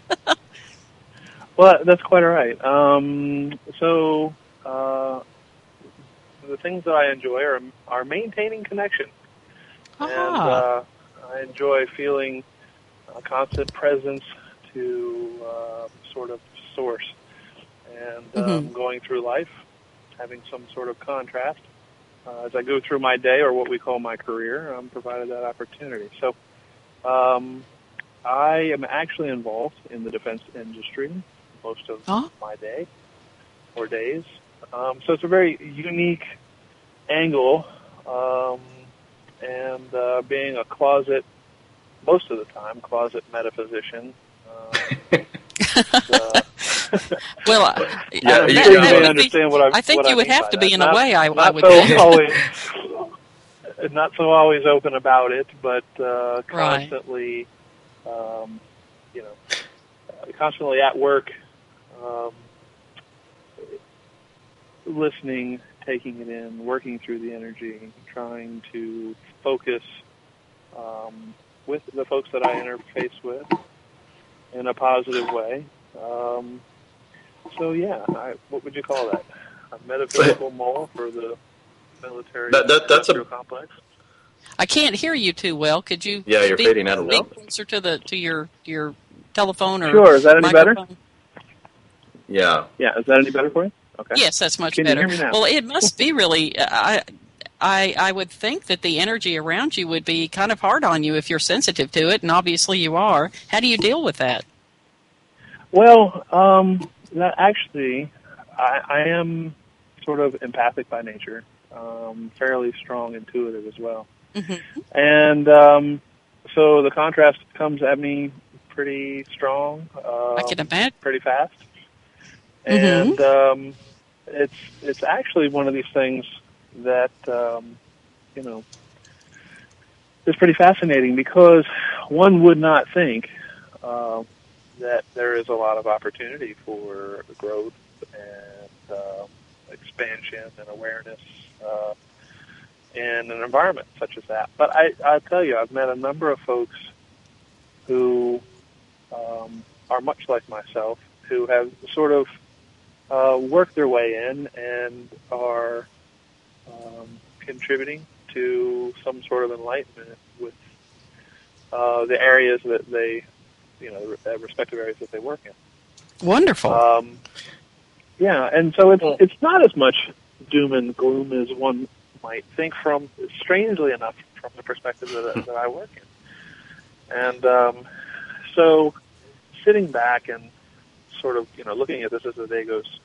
Well, that's quite all right. Um, so uh, the things that I enjoy are are maintaining connection, and Ah. uh, I enjoy feeling a constant presence to uh, sort of source, and um, Mhm. going through life, having some sort of contrast. Uh, as I go through my day, or what we call my career, I'm provided that opportunity. So um, I am actually involved in the defense industry most of Oh. my day or days. Um, so it's a very unique angle, um, and uh, being a closet, most of the time, closet metaphysician. Uh, uh, Well, uh, Yeah, uh, you- that- you that may would be- understand what I I think what you I would mean have by to be that. in Not- a way. I, I not would so think. always, not so always open about it, but uh, Right. constantly, um, you know, uh, constantly at work, um, listening, taking it in, working through the energy, trying to focus um, with the folks that I interface with in a positive way. Um, so yeah, I, what would you call that? A metaphysical mole for the military That- that- that's a- industrial complex? I can't hear you too well. Could you Yeah, you're speak, fading out a little speak bit. closer to the to your your telephone or Sure, is that any better? microphone? Yeah. Yeah, is that any better for you? Okay. Yes, that's much Can you better. hear me now? Well, it must be really. I, I I would think that the energy around you would be kind of hard on you if you're sensitive to it, and obviously you are. How do you deal with that? Well, um, that actually, I, I am sort of empathic by nature, um, fairly strong intuitive as well. Mm-hmm. And um, so the contrast comes at me pretty strong, um, I can imagine. pretty fast. Mhm. And um, it's it's actually one of these things that, um, you know, is pretty fascinating because one would not think uh, that there is a lot of opportunity for growth and uh, expansion and awareness uh, in an environment such as that. But I, I'll tell you, I've met a number of folks who um, are much like myself, who have sort of uh, worked their way in and are um, contributing to some sort of enlightenment with uh, the areas that they, you know, the respective areas that they work in. Wonderful. Um, yeah, and so it's it's not as much doom and gloom as one might think from, strangely enough, from the perspective that, that I work in. And um, so sitting back and sort of, you know, looking at this as the day goes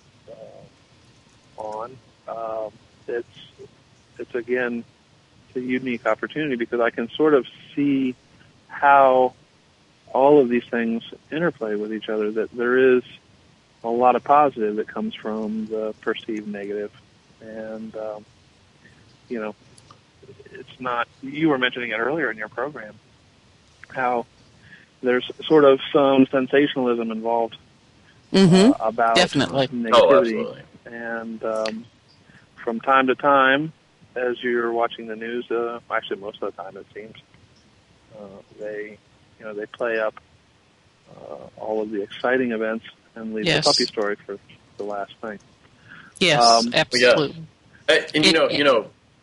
uh, on, um, it's, it's again, it's a unique opportunity because I can sort of see how all of these things interplay with each other, that there is a lot of positive that comes from the perceived negative. And, um, you know, it's not, you were mentioning it earlier in your program, how there's sort of some sensationalism involved Mm-hmm. uh, about Definitely. negativity. Oh, absolutely. And um, from time to time, as you're watching the news, uh, actually most of the time it seems, uh, they, you know, they play up uh, all of the exciting events and leave Yes. the puppy story for the last thing. Yes, Um, absolutely. Uh, and you It- know, it- you know,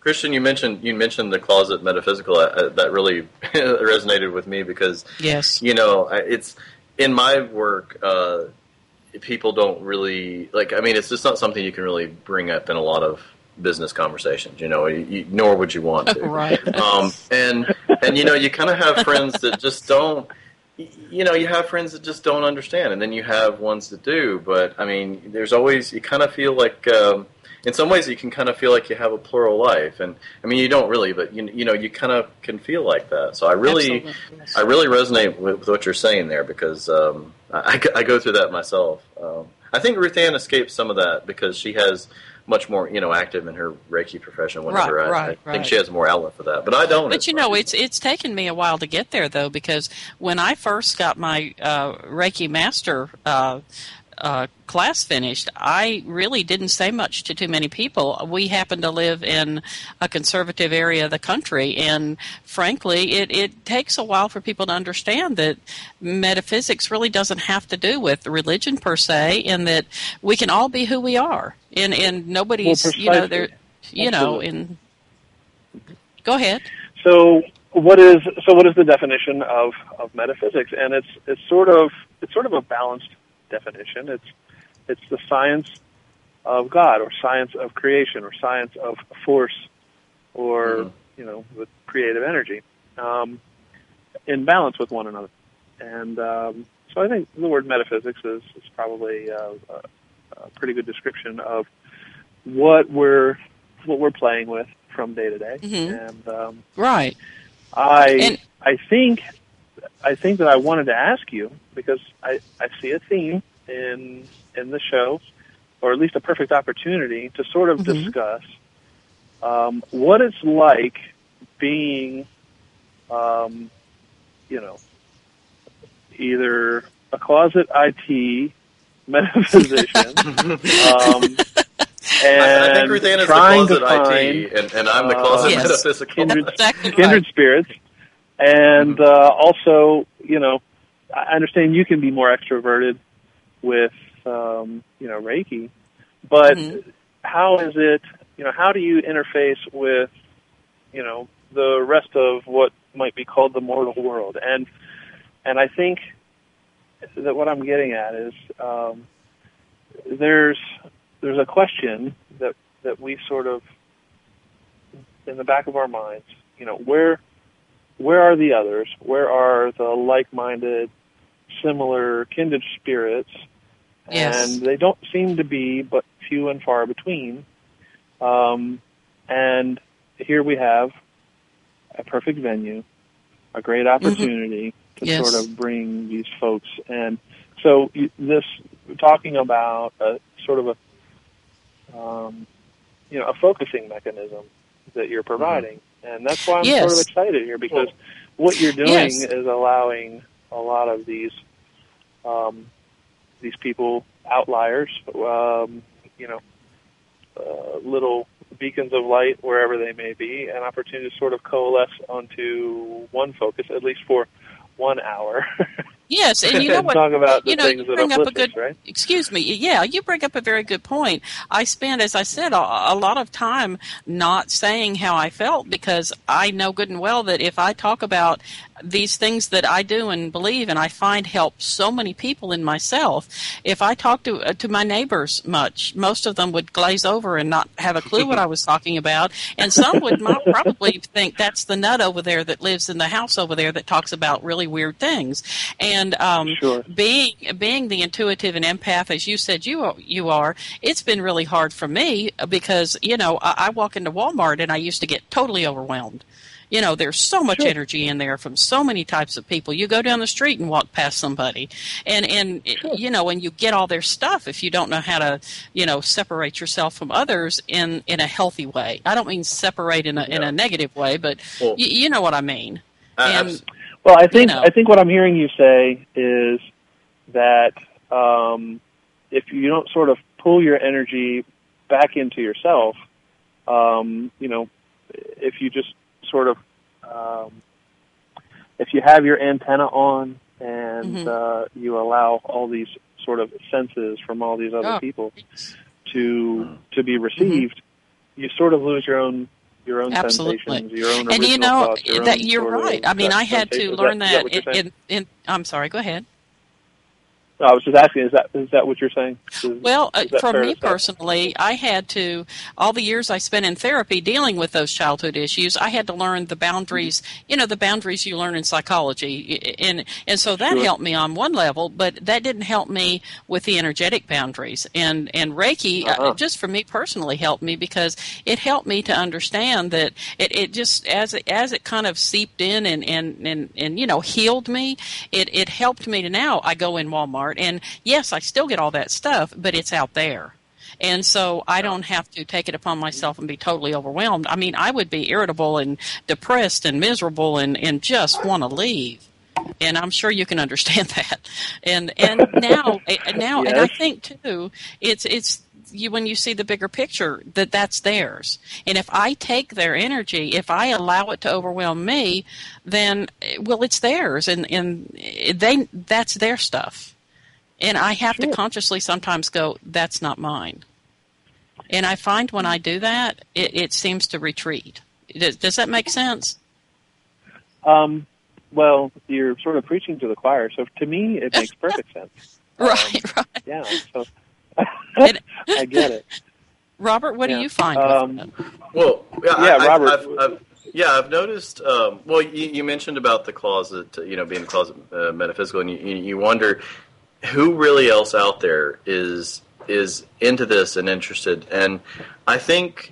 Christian, you mentioned you mentioned the closet metaphysical. Uh, that really resonated with me because, yes, you know, it's in my work. Uh, people don't really like. I mean, it's just not something you can really bring up in a lot of business conversations. You know, you, you, nor would you want to. Right. Um, and and you know, you kind of have friends that just don't. You know, you have friends that just don't understand, and then you have ones that do. But I mean, there's always you kind of feel like. Um, In some ways, you can kind of feel like you have a plural life, and I mean, you don't really, but you you know, you kind of can feel like that. So I really, yes. I really resonate with, with what you're saying there because um, I, I go through that myself. Um, I think Ruth Ann escapes some of that because she has much more, you know, active in her Reiki profession. Whenever right, I, right, I think right. she has more outlet for that, but I don't. But you know, it's it's taken me a while to get there though, because when I first got my uh, Reiki master. Uh, Uh, class finished, I really didn't say much to too many people. We happen to live in a conservative area of the country, and frankly, it, it takes a while for people to understand that metaphysics really doesn't have to do with religion per se, and that we can all be who we are, and and nobody's, well, you know, there, you know, in. Go ahead. So what is so what is the definition of, of metaphysics? And it's it's sort of it's sort of a balanced definition. It's it's the science of God, or science of creation, or science of force, or mm-hmm. you know, with creative energy, um, in balance with one another. And um, so I think the word metaphysics is, is probably uh, a, a pretty good description of what we're what we're playing with from day to day. Mm-hmm. And um, right, I and- I think. I think that I wanted to ask you, because I, I see a theme in in the show, or at least a perfect opportunity to sort of mm-hmm. discuss um, what it's like being, um, you know, either a closet I T metaphysician, um, and I think Ruth Ann is the closet I T, and, and I'm the closet uh, yes. metaphysical. Kindred, exactly kindred right. spirits. And uh, also, you know, I understand you can be more extroverted with, um, you know, Reiki, but mm-hmm. how is it, you know, how do you interface with, you know, the rest of what might be called the mortal world? And and I think that what I'm getting at is um, there's there's a question that that we sort of, in the back of our minds, you know, where. Where are the others? Where are the like-minded, similar, kindred spirits? Yes. And they don't seem to be, but few and far between. Um, and here we have a perfect venue, a great opportunity mm-hmm. to yes. sort of bring these folks. And so this, talking about a sort of a, um, you know, a focusing mechanism that you're providing. Mm-hmm. And that's why I'm yes. sort of excited here, because what you're doing yes. is allowing a lot of these um, these people, outliers, um, you know, uh, little beacons of light wherever they may be, an opportunity to sort of coalesce onto one focus, at least for one hour. Yes, and you know what? Talk about the you know, things you that bring up a uplift good. us, right? Excuse me. Yeah, you bring up a very good point. I spent, as I said, a, a lot of time not saying how I felt, because I know good and well that if I talk about these things that I do and believe, and I find help so many people in myself, if I talk to uh, to my neighbors much, most of them would glaze over and not have a clue what I was talking about, and some would not probably think that's the nut over there that lives in the house over there that talks about really weird things. And um, sure. being being the intuitive and empath, as you said you are, you are, it's been really hard for me, because you know I, I walk into Walmart and I used to get totally overwhelmed. You know, there's so much sure. energy in there from so many types of people. You go down the street and walk past somebody, and and sure. you know, and you get all their stuff if you don't know how to, you know, separate yourself from others in, in a healthy way. I don't mean separate in a yeah. in a negative way, but well, y- you know what I mean. I, and well, I think you know, I think what I'm hearing you say is that um, if you don't sort of pull your energy back into yourself, um, you know, if you just sort of, um, if you have your antenna on and mm-hmm. uh, you allow all these sort of senses from all these other oh. people to to be received, mm-hmm. you sort of lose your own your own Absolutely. sensations, your own and original you know thoughts, your that own you're sort right. of I mean, I had to sensation. learn Is that. that, is that in, in, in, I'm sorry. Go ahead. No, I was just asking, is that is that what you're saying? Is, Well, uh, is that for fair me to say? personally, I had to, all the years I spent in therapy dealing with those childhood issues, I had to learn the boundaries, you know, the boundaries you learn in psychology. And and so that Sure. helped me on one level, but that didn't help me with the energetic boundaries. And, and Reiki, Uh-huh. uh, just for me personally, helped me because it helped me to understand that it, it just, as it, as it kind of seeped in and, and, and, and, you know, healed me, it, it helped me to now, I go in Walmart and yes, I still get all that stuff, but it's out there. And so I don't have to take it upon myself and be totally overwhelmed. I mean, I would be irritable and depressed and miserable and, and just want to leave. And I'm sure you can understand that. And and now now Yes. and I think too, it's it's you when you see the bigger picture that that's theirs. And if I take their energy, if I allow it to overwhelm me, then well, it's theirs, and and they that's their stuff. And I have Sure. to consciously sometimes go, that's not mine. And I find when I do that, it, it seems to retreat. Does, does that make sense? Um, well, you're sort of preaching to the choir, so to me, it makes perfect sense. Right, Um, right. Yeah, so And- I get it. Robert, what Yeah. do you find Um, with that? Well, yeah, Yeah, I, I've- Robert. I've, I've, yeah, I've noticed. Um, well, you, you mentioned about the closet, you know, being the closet uh, metaphysical, and you, you wonder who really else out there is is into this and interested. And I think,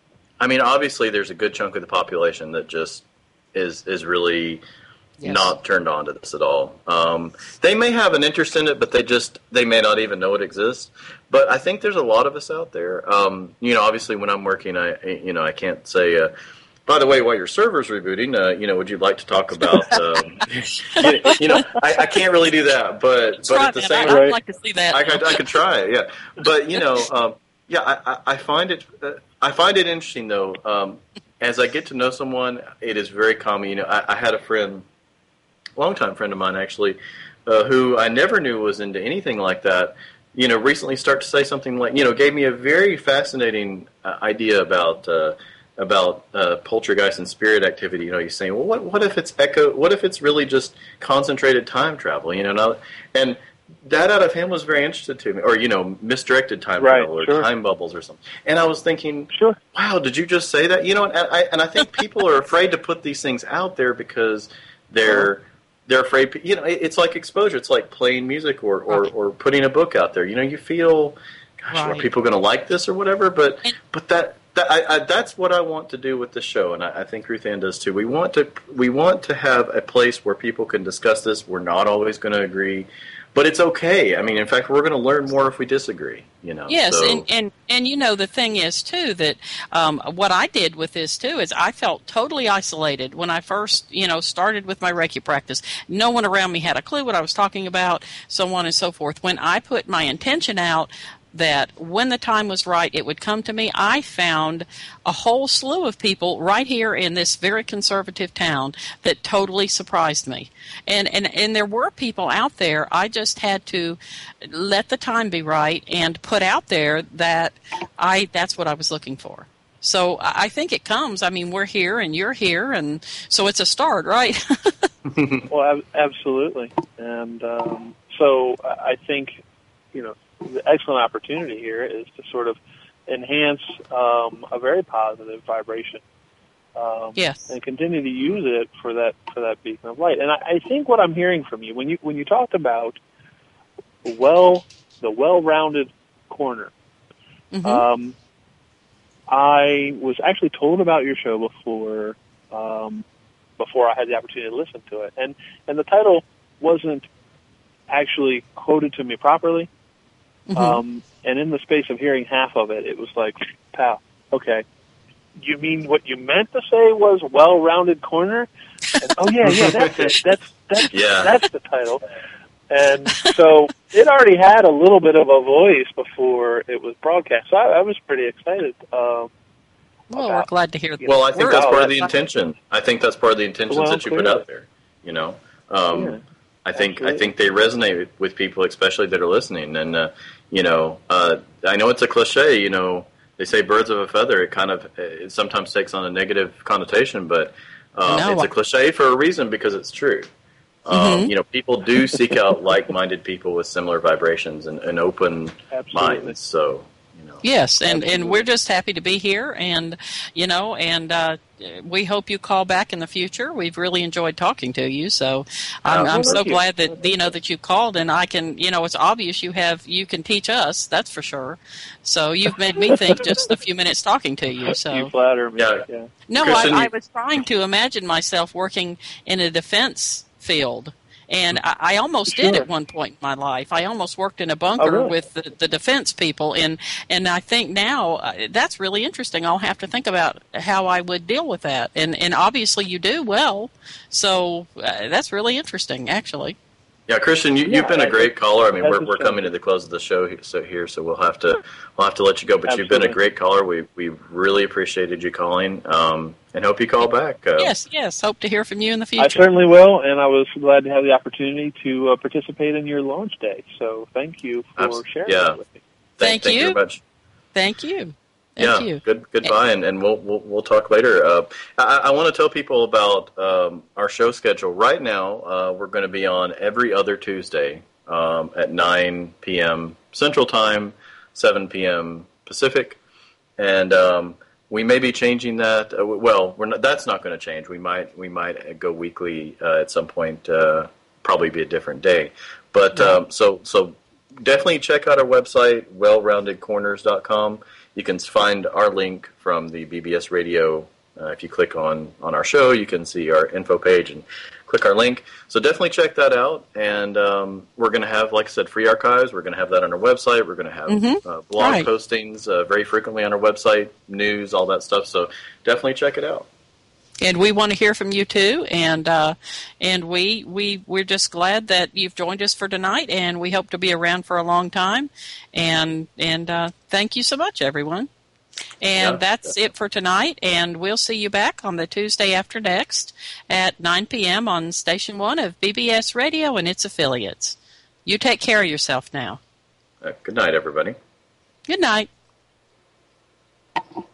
I mean, obviously, there's a good chunk of the population that just is is really Yes. not turned on to this at all. Um, they may have an interest in it, but they just they may not even know it exists. But I think there's a lot of us out there. Um, you know, obviously, when I'm working, I you know I can't say. Uh, By the way, while your server's rebooting, uh, you know, would you like to talk about? Um, you, you know, I, I can't really do that, but That's but right, at the man. same I, time, I'd like to see that. I could I could try it, yeah. But you know, um, yeah, I, I I find it uh, I find it interesting though. Um, as I get to know someone, it is very common. You know, I, I had a friend, longtime friend of mine actually, uh, who I never knew was into anything like that. You know, recently start to say something like, you know, gave me a very fascinating uh, idea about. Uh, about uh, poltergeist and spirit activity. You know, you're saying, well, what what if it's echo? What if it's really just concentrated time travel? You know, now, and that out of him was very interested to me, or you know, misdirected time Right, travel or sure. time bubbles or something. And I was thinking, Sure. wow, did you just say that? You know, and I and I think people are afraid to put these things out there because they're. They're afraid, you know, it- it's like exposure. It's like playing music or, or, or putting a book out there. You know, you feel, gosh, are Right. people going to like this or whatever? But And- but that, that I, I, that's what I want to do with the show, and I, I think Ruth Ann does too. We want to we want to have a place where people can discuss this. We're not always going to agree, but it's okay. I mean, in fact, we're going to learn more if we disagree. You know. Yes, so, and, and, and you know, the thing is, too, that um, what I did with this, too, is I felt totally isolated when I first, you know, started with my Reiki practice. No one around me had a clue what I was talking about, so on and so forth. When I put my intention out that when the time was right, it would come to me, I found a whole slew of people right here in this very conservative town that totally surprised me. And, and, and there were people out there, I just had to let the time be right and put out there that I that's what I was looking for. So I think it comes. I mean, we're here and you're here, and so it's a start, right? Well, ab- absolutely. And um, so I think, you know, the excellent opportunity here is to sort of enhance um, a very positive vibration. Um, Yes. And continue to use it for that for that beacon of light. And I, I think what I'm hearing from you when you when you talked about well the well-rounded corner, Mm-hmm. um, I was actually told about your show before um, before I had the opportunity to listen to it, and and the title wasn't actually quoted to me properly. Mm-hmm. Um, and in the space of hearing half of it, it was like, pal, okay, you mean what you meant to say was well-rounded corner? And, oh yeah, yeah, that's it. That's that's Yeah. that's the title. And so it already had a little bit of a voice before it was broadcast. So I, I was pretty excited. Um, Well, about, we're glad to hear that. well, I think We're- that's Oh, part of the that's- intention. I think that's part of the intentions Well, that you put clearly. out there. You know. Um, Yeah. I think I Absolutely. think they resonate with people, especially that are listening. And uh, you know, uh, I know it's a cliche. You know, they say birds of a feather. It kind of it sometimes takes on a negative connotation, but um, no, it's a cliche for a reason because it's true. Um, mm-hmm. You know, people do seek out like-minded people with similar vibrations and, and open Absolutely. minds. So, you know. Yes, and, and we're just happy to be here, and you know, and uh, we hope you call back in the future. We've really enjoyed talking to you, so I'm, Uh, I'm well, so thank you. glad that you know that you called, and I can, you know, it's obvious you have you can teach us. That's for sure. So you've made me think just a few minutes talking to you. You So flatter me. Yeah. Yeah. no, Kristen, I, I you- was trying to imagine myself working in a defense field. And I, I almost did Sure. at one point in my life. I almost worked in a bunker Oh, really? with the, the defense people, and and I think now uh, that's really interesting. I'll have to think about how I would deal with that. And and obviously you do well, so uh, that's really interesting, actually. Yeah, Christian, you, Yeah, you've been a I- great caller. I mean, that's we're the we're show. coming to the close of the show here, so here, so we'll have to we'll have to let you go. But you've been a Absolutely. great caller. We we really appreciated you calling, um, and hope you call back. Uh, Yes, yes. Hope to hear from you in the I future. certainly will, and I was glad to have the opportunity to uh, participate in your launch day. So thank you for Abs- sharing yeah. that with me. Thank, Thank thank you you. very much. Thank you. Thank yeah, you. good goodbye, and, and we'll, we'll we'll talk later. Uh, I, I want to tell people about um, our show schedule. Right now, uh, we're going to be on every other Tuesday um, at nine p.m. Central Time, seven p.m. Pacific, and um, we may be changing that. Uh, well, we're not, that's not going to change. We might we might go weekly uh, at some point. Uh, probably be a different day, but um, so so. Definitely check out our website, well rounded corners dot com. You can find our link from the B B S Radio. Uh, if you click on, on our show, you can see our info page and click our link. So definitely check that out. And um, we're going to have, like I said, free archives. We're going to have that on our website. We're going to have Mhm. uh, blog Right. postings uh, very frequently on our website, news, all that stuff. So definitely check it out. And we want to hear from you too, and uh, and we we we're just glad that you've joined us for tonight, and we hope to be around for a long time. And and uh, thank you so much, everyone. And Yeah, that's it for tonight. And we'll see you back on the Tuesday after next at nine p.m. on Station One of B B S Radio and its affiliates. You take care of yourself now. Uh, good night, everybody. Good night.